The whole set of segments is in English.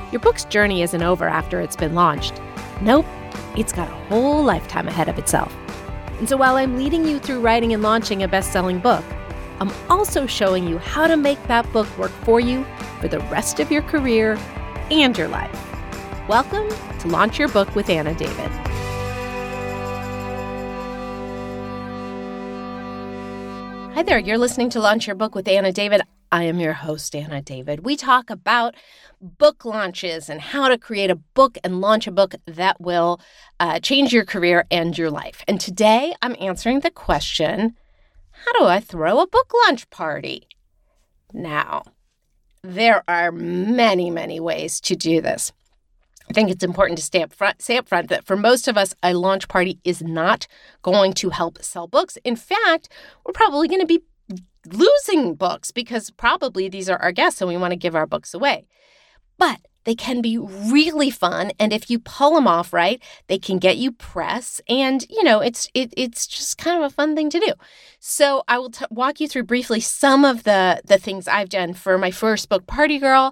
Your book's journey isn't over after it's been launched. Nope, it's got a whole lifetime ahead of itself. And so while I'm leading you through writing and launching a best-selling book, I'm also showing you how to make that book work for you for the rest of your career and your life. Welcome to Launch Your Book with Anna David. Hi there, you're listening to Launch Your Book with Anna David. I am your host, Anna David. We talk about book launches and how to create a book and launch a book that will change your career and your life. And today I'm answering the question, how do I throw a book launch party? Now, there are many, many ways to do this. I think it's important to say up front that for most of us, a launch party is not going to help sell books. In fact, we're probably going to be losing books because probably these are our guests and we want to give our books away. But they can be really fun, and if you pull them off right, they can get you press, and it's just kind of a fun thing to do. So I will walk you through briefly some of the things I've done for my first book, Party Girl.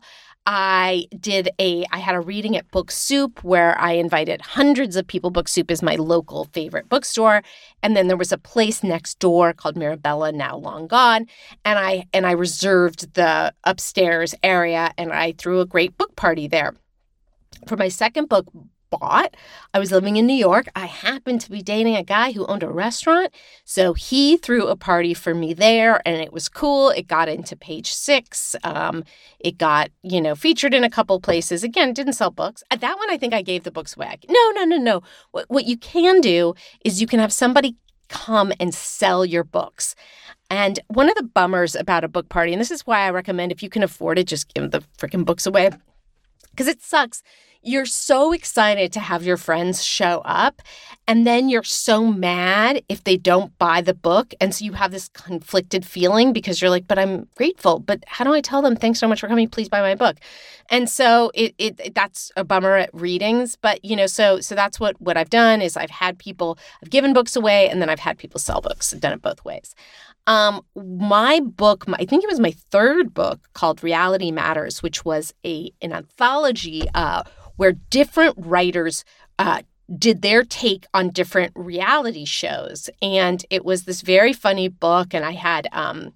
I had a reading at Book Soup where I invited hundreds of people. Book Soup is my local favorite bookstore. And then there was a place next door called Mirabella, now long gone. And I reserved the upstairs area and I threw a great book party there. For my second book, Bought, I was living in New York. I happened to be dating a guy who owned a restaurant. So he threw a party for me there and it was cool. It got into page 6. It got, featured in a couple places. Again, didn't sell books. At that one, I think I gave the books away. No. What you can do is you can have somebody come and sell your books. And one of the bummers about a book party, and this is why I recommend if you can afford it, just give the freaking books away. Because it sucks. You're so excited to have your friends show up, and then you're so mad if they don't buy the book. And so you have this conflicted feeling because you're like, but I'm grateful. But how do I tell them, thanks so much for coming, please buy my book? And so that's a bummer at readings. But, so that's what I've done is I've given books away, and then I've had people sell books. I've done it both ways. My book, I think it was my third book called Reality Matters, which was an anthology where different writers did their take on different reality shows. And it was this very funny book. And I had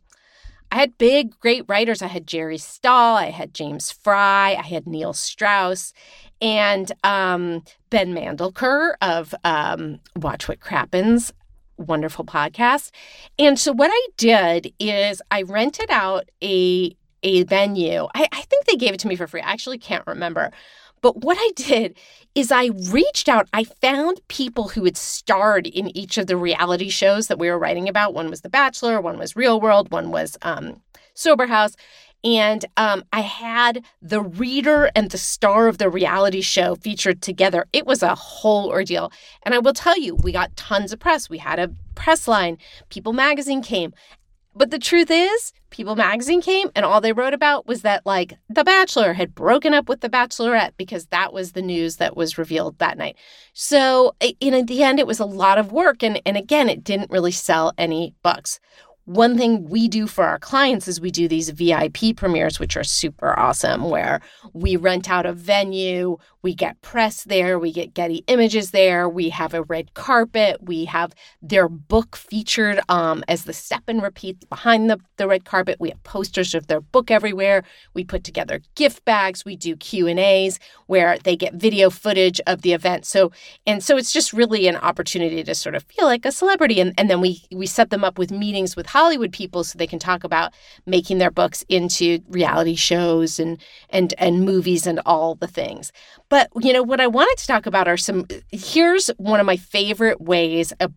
big, great writers. I had Jerry Stahl, I had James Fry, I had Neil Strauss, and Ben Mandelker of Watch What Crappens, wonderful podcast. And so what I did is I rented out a venue. I think they gave it to me for free. I actually can't remember. But what I did is I reached out. I found people who had starred in each of the reality shows that we were writing about. One was The Bachelor, one was Real World, one was Sober House. And I had the reader and the star of the reality show featured together. It was a whole ordeal. And I will tell you, we got tons of press. We had a press line. People Magazine came. But the truth is, People Magazine came and all they wrote about was that, The Bachelor had broken up with The Bachelorette because that was the news that was revealed that night. So in the end, it was a lot of work. And again, it didn't really sell any books. One thing we do for our clients is we do these VIP premieres, which are super awesome, where we rent out a venue, we get press there, we get Getty Images there, we have a red carpet, we have their book featured as the step and repeat behind the red carpet. We have posters of their book everywhere. We put together gift bags. We do Q&As where they get video footage of the event. So it's just really an opportunity to sort of feel like a celebrity. And then we set them up with meetings with Hollywood people so they can talk about making their books into reality shows and movies and all the things. But, what I wanted to talk about are here's one of my favorite ways an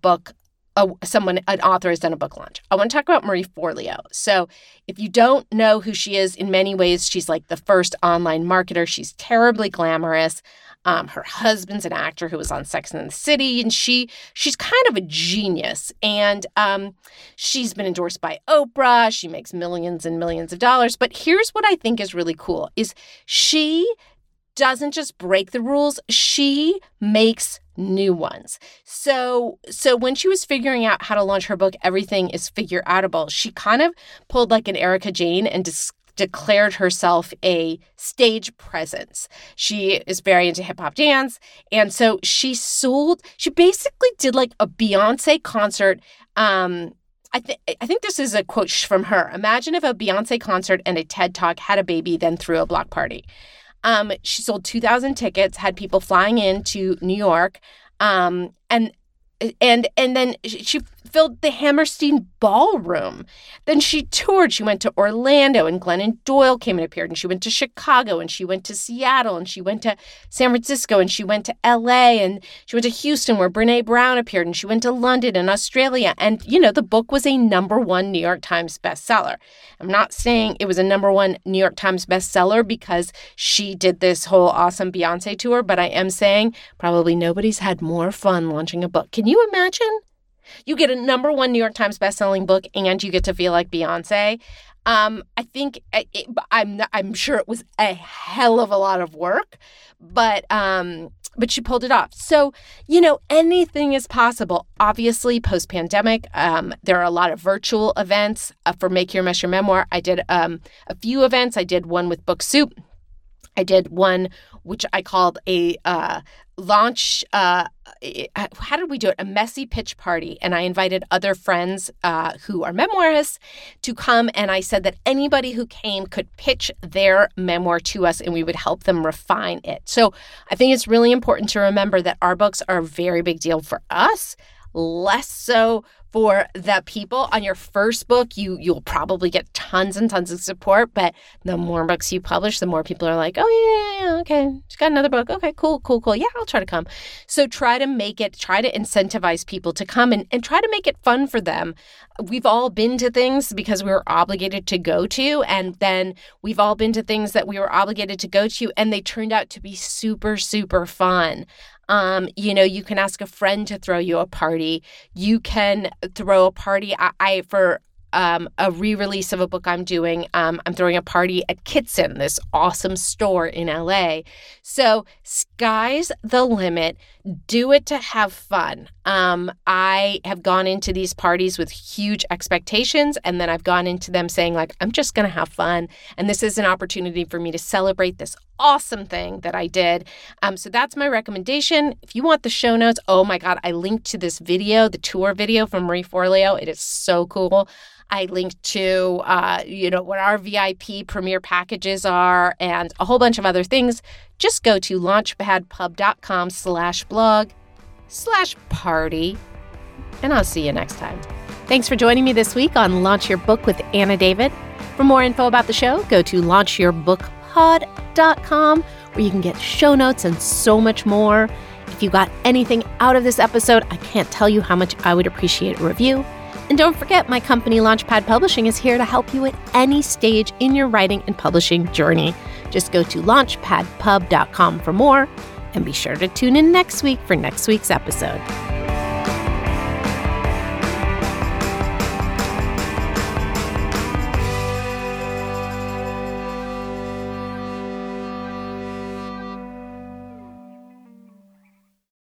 author has done a book launch. I want to talk about Marie Forleo. So if you don't know who she is, in many ways, she's like the first online marketer. She's terribly glamorous. Her husband's an actor who was on Sex and the City, and she's kind of a genius. And she's been endorsed by Oprah. She makes millions and millions of dollars. But here's what I think is really cool, is she doesn't just break the rules, she makes new ones. So when she was figuring out how to launch her book, Everything is Figure Outable, she kind of pulled like an Erica Jane and declared herself a stage presence. She is very into hip hop dance. And so she basically did like a Beyonce concert. I think this is a quote from her. Imagine if a Beyonce concert and a TED Talk had a baby, then threw a block party. She sold 2,000 tickets, had people flying into New York, and then she filled the Hammerstein Ballroom. Then she toured. She went to Orlando, and Glennon Doyle came and appeared, and she went to Chicago, and she went to Seattle, and she went to San Francisco, and she went to LA, and she went to Houston where Brene Brown appeared, and she went to London and Australia. And, the book was a #1 New York Times bestseller. I'm not saying it was a #1 New York Times bestseller because she did this whole awesome Beyonce tour, but I am saying probably nobody's had more fun launching a book. Can you imagine? You get a #1 New York Times bestselling book and you get to feel like Beyonce. I think I'm sure it was a hell of a lot of work, but she pulled it off. So, anything is possible. Obviously, post-pandemic, there are a lot of virtual events for Make Your Mess Your Memoir. I did a few events. I did one with Book Soup. I did one which I called a launch, how did we do it? A messy pitch party. And I invited other friends who are memoirists to come. And I said that anybody who came could pitch their memoir to us and we would help them refine it. So I think it's really important to remember that our books are a very big deal for us, less so for the people. On your first book, you'll probably get tons and tons of support, but the more books you publish, the more people are like, oh, yeah, okay, she's got another book. Okay, cool. Yeah, I'll try to come. So try to incentivize people to come and try to make it fun for them. We've all been to things because we were obligated to go to, and then we've all been to things that we were obligated to go to, and they turned out to be super, super fun. You can ask a friend to throw you a party. You can throw a party. For a re-release of a book I'm doing, I'm throwing a party at Kitson, this awesome store in LA. So sky's the limit. Do it to have fun. I have gone into these parties with huge expectations, and then I've gone into them saying, like, I'm just going to have fun. And this is an opportunity for me to celebrate this awesome thing that I did. So that's my recommendation. If you want the show notes, oh my God, I linked to this video, the tour video from Marie Forleo. It is so cool. I linked to, what our VIP premier packages are and a whole bunch of other things. Just go to launchpadpub.com/blog/party, and I'll see you next time. Thanks for joining me this week on Launch Your Book with Anna David. For more info about the show, go to launchyourbookpod.com, where you can get show notes and so much more. If you got anything out of this episode, I can't tell you how much I would appreciate a review. And don't forget, my company, Launchpad Publishing, is here to help you at any stage in your writing and publishing journey. Just go to launchpadpub.com for more, and be sure to tune in next week for next week's episode.